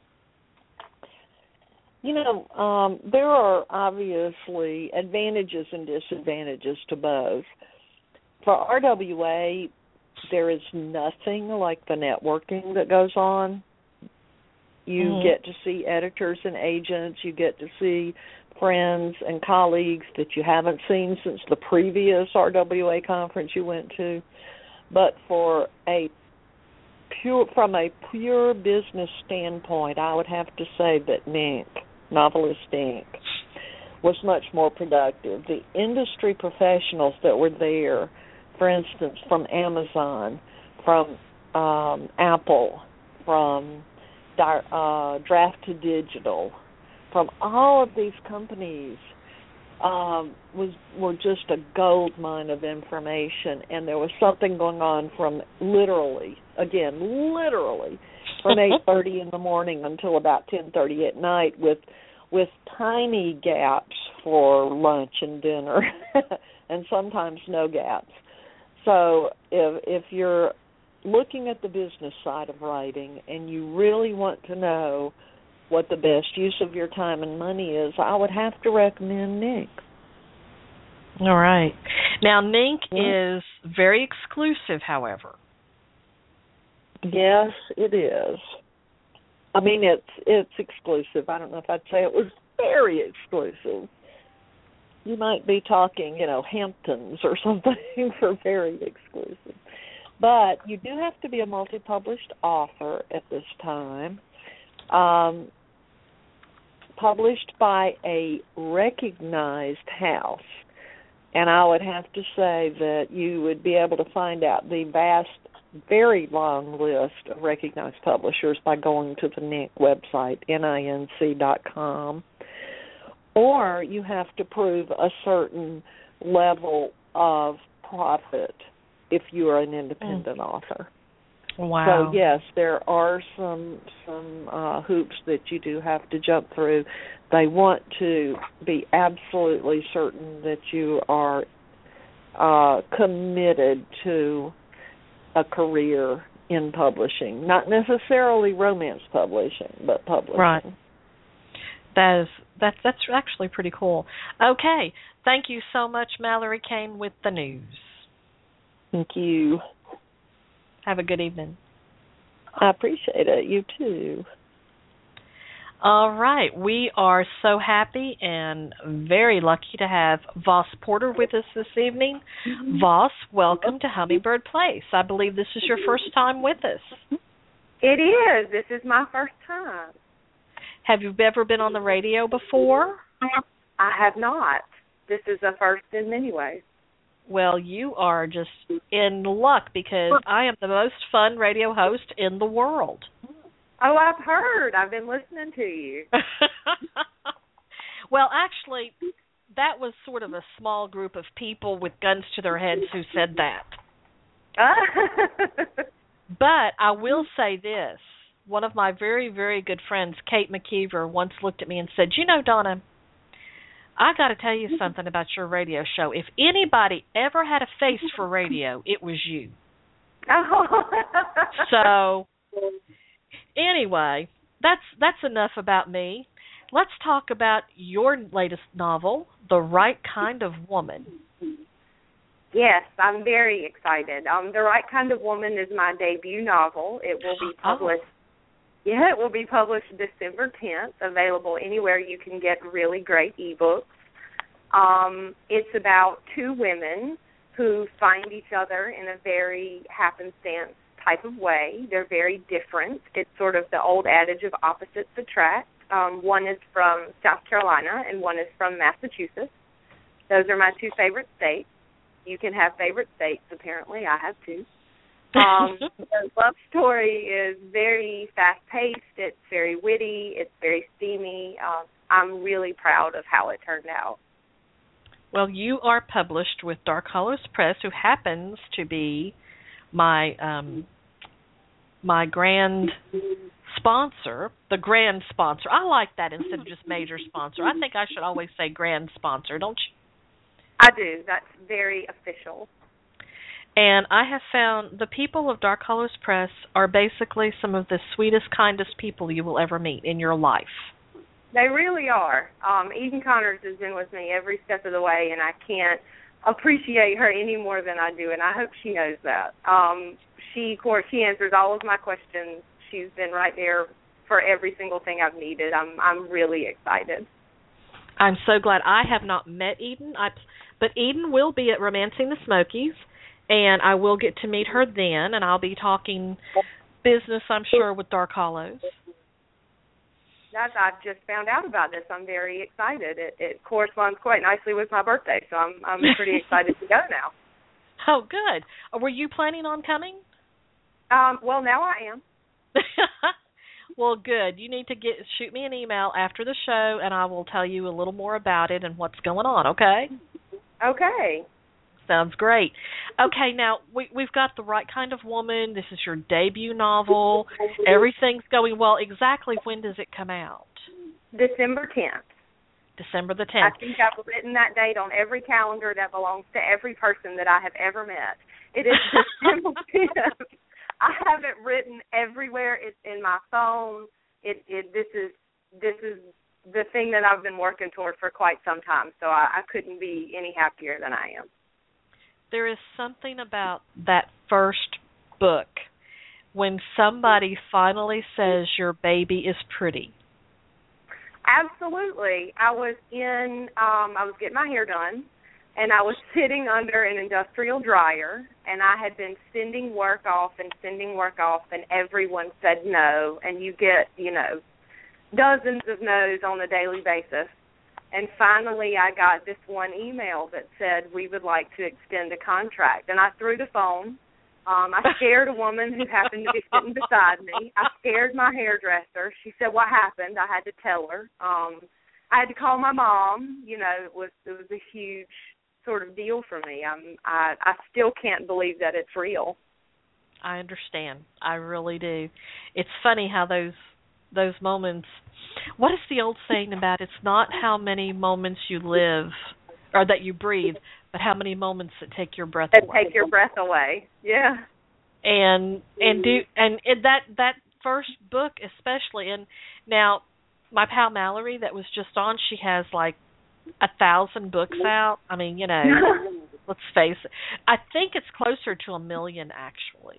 There are obviously advantages and disadvantages to both. For RWA, there is nothing like the networking that goes on. You get to see editors and agents. You get to see friends and colleagues that you haven't seen since the previous RWA conference you went to. But from a pure business standpoint, I would have to say that NINC, Novelist Inc., was much more productive. The industry professionals that were there, for instance, from Amazon, from Apple, from Draft to Digital, from all of these companies, were just a gold mine of information, and there was something going on from literally from 8:30 in the morning until about 10:30 at night, with tiny gaps for lunch and dinner, and sometimes no gaps. So if you're looking at the business side of writing and you really want to know what the best use of your time and money is, I would have to recommend NINC. All right. Now, NINC is very exclusive, however. Yes, it is. I mean, it's exclusive. I don't know if I'd say it was very exclusive. You might be talking, Hamptons or something for very exclusive. But you do have to be a multi-published author at this time. Published by a recognized house. And I would have to say that you would be able to find out the vast, very long list of recognized publishers by going to the NINC website, NINC.com. Or you have to prove a certain level of profit if you are an independent author. Wow. So, yes, there are some hoops that you do have to jump through. They want to be absolutely certain that you are committed to a career in publishing. Not necessarily romance publishing, but publishing. Right. That's actually pretty cool. Okay. Thank you so much, Mallory Kane, with the news. Thank you. Have a good evening. I appreciate it. You too. All right. We are so happy and very lucky to have Voss Porter with us this evening. Voss, welcome to Hummingbird Place. I believe this is your first time with us. It is. This is my first time. Have you ever been on the radio before? I have not. This is a first in many ways. Well, you are just in luck because I am the most fun radio host in the world. Oh, I've heard. I've been listening to you. Well, actually, that was sort of a small group of people with guns to their heads who said that. But I will say this. One of my very, very good friends, Kate McKeever, once looked at me and said, Donna, I got to tell you something about your radio show. If anybody ever had a face for radio, it was you. So, anyway, that's enough about me. Let's talk about your latest novel, The Right Kind of Woman. Yes, I'm very excited. The Right Kind of Woman is my debut novel. It will be published. Yeah, it will be published December 10th, available anywhere you can get really great ebooks. It's about two women who find each other in a very happenstance type of way. They're very different. It's sort of the old adage of opposites attract. One is from South Carolina and one is from Massachusetts. Those are my two favorite states. You can have favorite states, apparently. I have two. The love story is very fast-paced. It's very witty. It's very steamy. I'm really proud of how it turned out. Well, you are published with Dark Hollows Press, who happens to be my my grand sponsor, the grand sponsor. I like that instead of just major sponsor. I think I should always say grand sponsor, don't you? I do. That's very official. And I have found the people of Dark Hollows Press are basically some of the sweetest, kindest people you will ever meet in your life. They really are. Eden Connors has been with me every step of the way, and I can't appreciate her any more than I do, and I hope she knows that. Of course, she answers all of my questions. She's been right there for every single thing I've needed. I'm really excited. I'm so glad. I have not met Eden, but Eden will be at Romancing the Smokies, and I will get to meet her then, and I'll be talking business, I'm sure, with Dark Hollows. I've just found out about this. I'm very excited. It corresponds quite nicely with my birthday, so I'm pretty excited to go now. Oh, good. Were you planning on coming? Well, now I am. Well, good. You need to shoot me an email after the show, and I will tell you a little more about it and what's going on, okay? Okay. Sounds great. Okay, now, we've got The Right Kind of Woman. This is your debut novel. Everything's going well. Exactly when does it come out? December 10th. December the 10th. I think I've written that date on every calendar that belongs to every person that I have ever met. It is December 10th. I have it written everywhere. It's in my phone. This is the thing that I've been working toward for quite some time, so I couldn't be any happier than I am. There is something about that first book when somebody finally says your baby is pretty. Absolutely. I was getting my hair done, and I was sitting under an industrial dryer, and I had been sending work off, and everyone said no, and you get, dozens of no's on a daily basis. And finally, I got this one email that said, we would like to extend a contract. And I threw the phone. I scared a woman who happened to be sitting beside me. I scared my hairdresser. She said, what happened? I had to tell her. I had to call my mom. It was a huge sort of deal for me. I still can't believe that it's real. I understand. I really do. It's funny how those moments. What is the old saying about it's not how many moments you live or that you breathe, but how many moments that take your breath away. Take your breath away. Yeah. And that first book especially, and now my pal Mallory that was just on, she has like 1,000 books out. I mean, let's face it. I think it's closer to 1 million actually.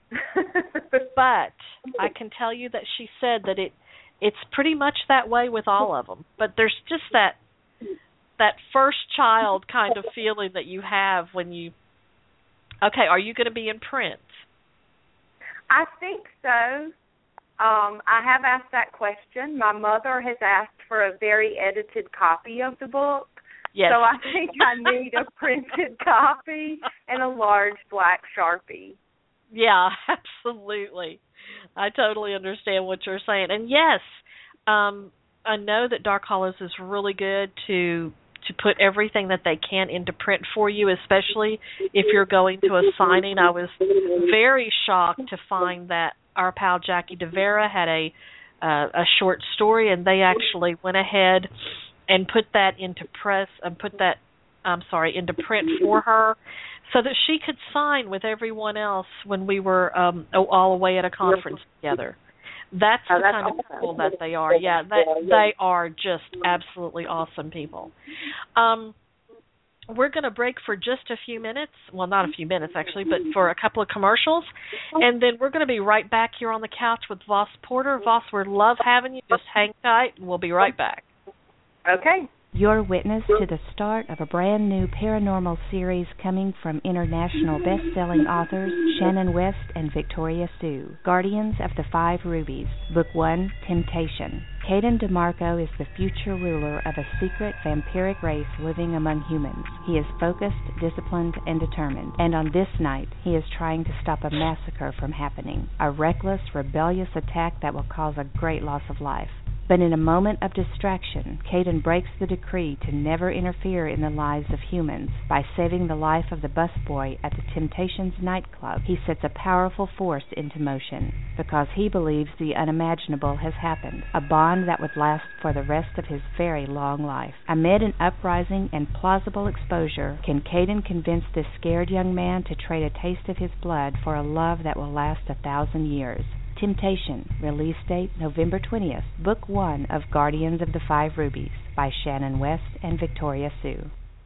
But I can tell you that she said that it's pretty much that way with all of them. But there's just that first child kind of feeling that you have when you, okay, are you going to be in print? I think so. I have asked that question. My mother has asked for a very edited copy of the book. Yes. So I think I need a printed copy and a large black Sharpie. Yeah, absolutely. I totally understand what you're saying. And yes, I know that Dark Hollows is really good to put everything that they can into print for you, especially if you're going to a signing. I was very shocked to find that our pal Jackie DeVera had a short story, and they actually went ahead and put that into into print for her, so that she could sign with everyone else when we were all away at a conference together. That's the kind of people that they are. Yeah, they are just absolutely awesome people. We're going to break for just a few minutes. Well, not a few minutes, actually, but for a couple of commercials. And then we're going to be right back here on the couch with Voss Porter. Voss, we love having you. Just hang tight, and we'll be right back. Okay. You're witness to the start of a brand new paranormal series coming from international best-selling authors Shannon West and Victoria Sue. Guardians of the Five Rubies. Book 1, Temptation. Caden DeMarco is the future ruler of a secret vampiric race living among humans. He is focused, disciplined, and determined. And on this night, he is trying to stop a massacre from happening. A reckless, rebellious attack that will cause a great loss of life. But in a moment of distraction, Caden breaks the decree to never interfere in the lives of humans. By saving the life of the busboy at the Temptations nightclub, he sets a powerful force into motion, because he believes the unimaginable has happened, a bond that would last for the rest of his very long life. Amid an uprising and plausible exposure, can Caden convince this scared young man to trade a taste of his blood for a love that will last 1,000 years? Temptation, release date November 20th, Book 1 of Guardians of the Five Rubies by Shannon West and Victoria Sue.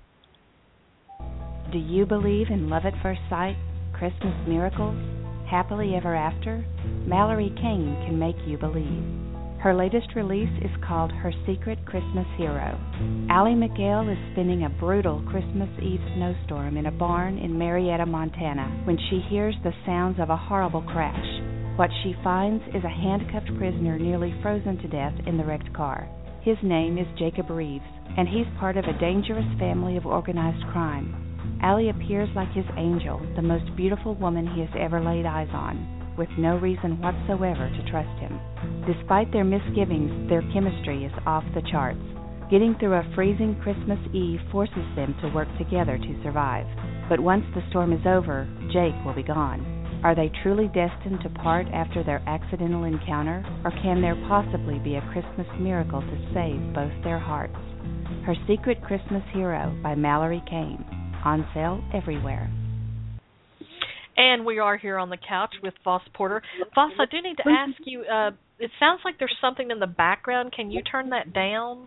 Do you believe in love at first sight, Christmas miracles, happily ever after? Mallory Kane can make you believe. Her latest release is called Her Secret Christmas Hero. Allie McGill is spending a brutal Christmas Eve snowstorm in a barn in Marietta, Montana, when she hears the sounds of a horrible crash. What she finds is a handcuffed prisoner nearly frozen to death in the wrecked car. His name is Jacob Reeves, and he's part of a dangerous family of organized crime. Allie appears like his angel, the most beautiful woman he has ever laid eyes on, with no reason whatsoever to trust him. Despite their misgivings, their chemistry is off the charts. Getting through a freezing Christmas Eve forces them to work together to survive. But once the storm is over, Jake will be gone. Are they truly destined to part after their accidental encounter, or can there possibly be a Christmas miracle to save both their hearts? Her Secret Christmas Hero by Mallory Kane, on sale everywhere. And we are here on the couch with Voss Porter. Voss, I do need to ask you, it sounds like there's something in the background. Can you turn that down?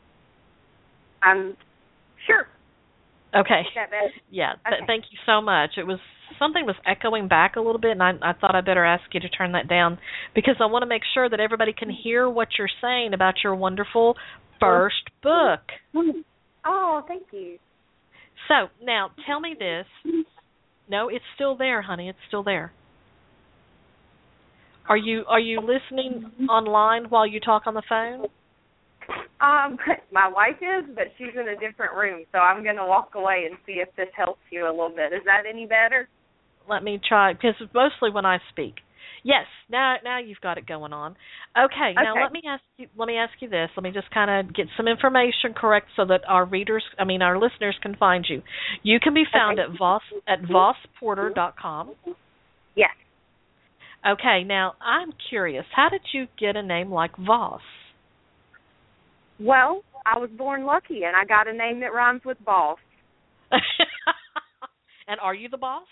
Sure. Okay. Yeah, thank you so much. Something was echoing back a little bit, and I thought I'd better ask you to turn that down, because I want to make sure that everybody can hear what you're saying about your wonderful first book. Oh, thank you. So, now, tell me this. No, it's still there, honey. It's still there. Are you listening online while you talk on the phone? My wife is, but she's in a different room, so I'm going to walk away and see if this helps you a little bit. Is that any better? Let me try, because it's mostly when I speak. Yes, now you've got it going on. Okay, now let me ask you this. Let me just kind of get some information correct so that our listeners can find you. You can be found at VossPorter.com. Yes. Okay, now I'm curious. How did you get a name like Voss? Well, I was born lucky, and I got a name that rhymes with boss. And are you the boss?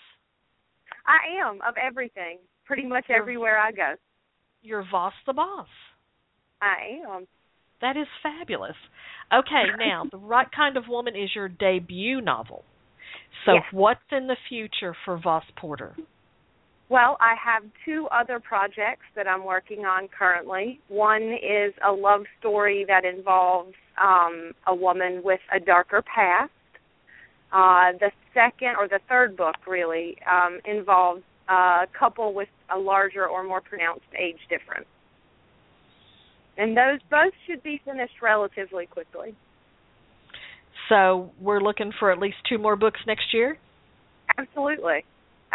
I am, of everything, pretty much everywhere I go. You're Voss the boss. I am. That is fabulous. Okay, now, The Right Kind of Woman is your debut novel. So yes. What's in the future for Voss Porter? Well, I have two other projects that I'm working on currently. One is a love story that involves a woman with a darker past. The second, or the third book, really, involves a couple with a larger or more pronounced age difference. And those both should be finished relatively quickly. So we're looking for at least 2 more books next year? Absolutely.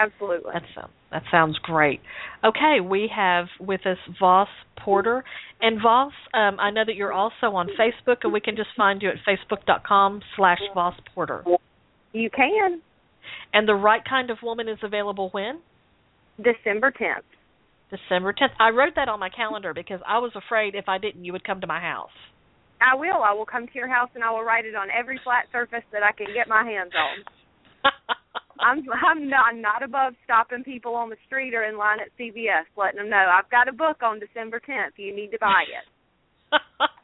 That sounds great. Okay, we have with us Voss Porter. And Voss, I know that you're also on Facebook, and we can just find you at facebook.com/Voss Porter. You can. And The Right Kind of Woman is available when? December 10th. December 10th. I wrote that on my calendar because I was afraid if I didn't, you would come to my house. I will. I will come to your house, and I will write it on every flat surface that I can get my hands on. I'm not above stopping people on the street or in line at CVS, letting them know I've got a book on December 10th. You need to buy it.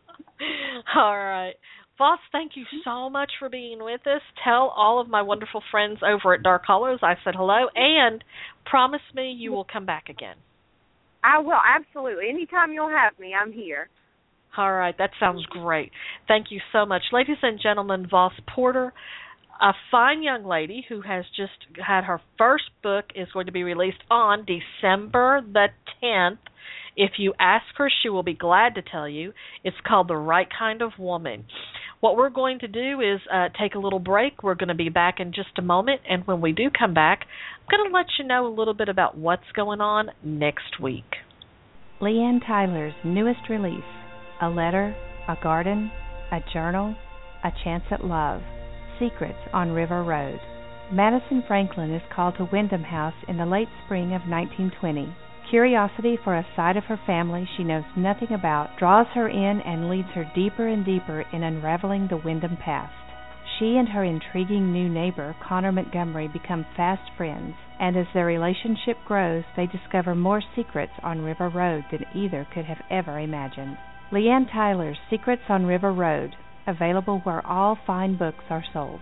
All right. Voss, thank you so much for being with us. Tell all of my wonderful friends over at Dark Hollows I said hello, and promise me you will come back again. I will, absolutely. Anytime you'll have me, I'm here. All right. That sounds great. Thank you so much. Ladies and gentlemen, Voss Porter, a fine young lady who has just had her first book, is going to be released on December the 10th. If you ask her, she will be glad to tell you. It's called The Right Kind of Woman. What we're going to do is take a little break. We're going to be back in just a moment, and when we do come back, I'm going to let you know a little bit about what's going on next week. Leanne Tyler's newest release, A letter, a garden, a journal, a chance at love. Secrets on River Road. Madison Franklin is called to Wyndham House in the late spring of 1920. Curiosity for a side of her family she knows nothing about draws her in and leads her deeper and deeper in unraveling the Wyndham past. She and her intriguing new neighbor, Connor Montgomery, become fast friends, and as their relationship grows, they discover more secrets on River Road than either could have ever imagined. Leanne Tyler's Secrets on River Road, available where all fine books are sold.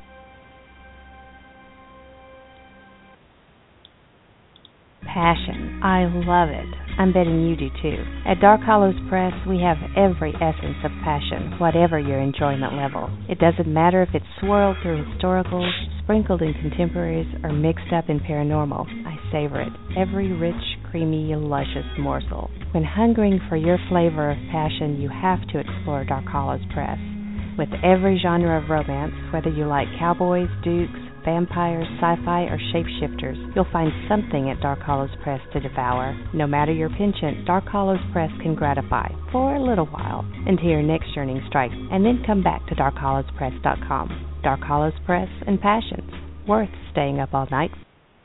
Passion. I love it. I'm betting you do too. At Dark Hollows Press, we have every essence of passion, whatever your enjoyment level. It doesn't matter if it's swirled through historicals, sprinkled in contemporaries, or mixed up in paranormal. I savor it. Every rich, creamy, luscious morsel. When hungering for your flavor of passion, you have to explore Dark Hollows Press. With every genre of romance, whether you like cowboys, dukes, vampires, sci-fi, or shapeshifters, you'll find something at Dark Hollows Press to devour. No matter your penchant, Dark Hollows Press can gratify, for a little while, until your next yearning strikes, and then come back to darkhollowspress.com. Dark Hollows Press and Passions. Worth staying up all night.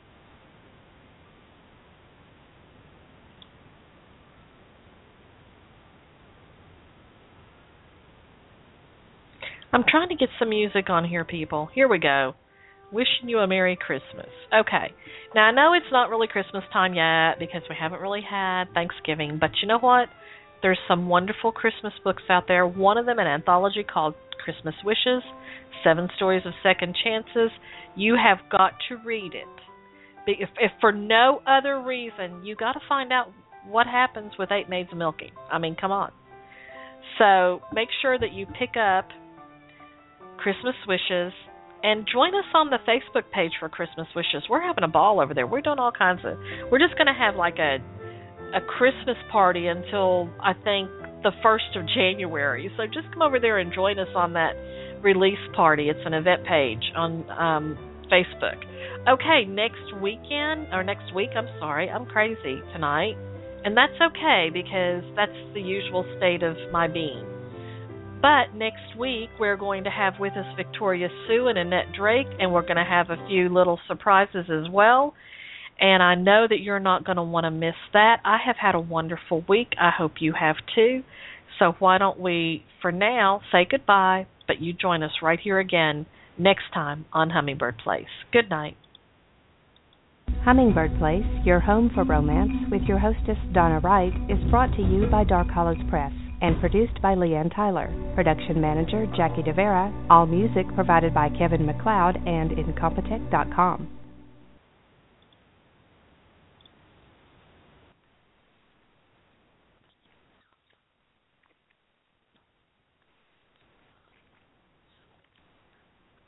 I'm trying to get some music on here, people. Here we go. Wishing you a Merry Christmas. Okay. Now, I know it's not really Christmas time yet because we haven't really had Thanksgiving, but you know what? There's some wonderful Christmas books out there. One of them, an anthology called Christmas Wishes, 7 Stories of Second Chances. You have got to read it. If for no other reason, you got to find out what happens with 8 Maids Milking. I mean, come on. So make sure that you pick up Christmas Wishes, and join us on the Facebook page for Christmas Wishes. We're having a ball over there. We're doing all kinds of... We're just going to have like a Christmas party until, I think, the 1st of January. So just come over there and join us on that release party. It's an event page on Facebook. Okay, next week, I'm crazy tonight. And that's okay because that's the usual state of my being. But next week, we're going to have with us Victoria Sue and Annette Drake, and we're going to have a few little surprises as well. And I know that you're not going to want to miss that. I have had a wonderful week. I hope you have too. So why don't we, for now, say goodbye, but you join us right here again next time on Hummingbird Place. Good night. Hummingbird Place, your home for romance, with your hostess Donna Wright, is brought to you by Dark Hollows Press and produced by Leanne Tyler. Production manager Jackie DeVera. All music provided by Kevin MacLeod and Incompetech.com.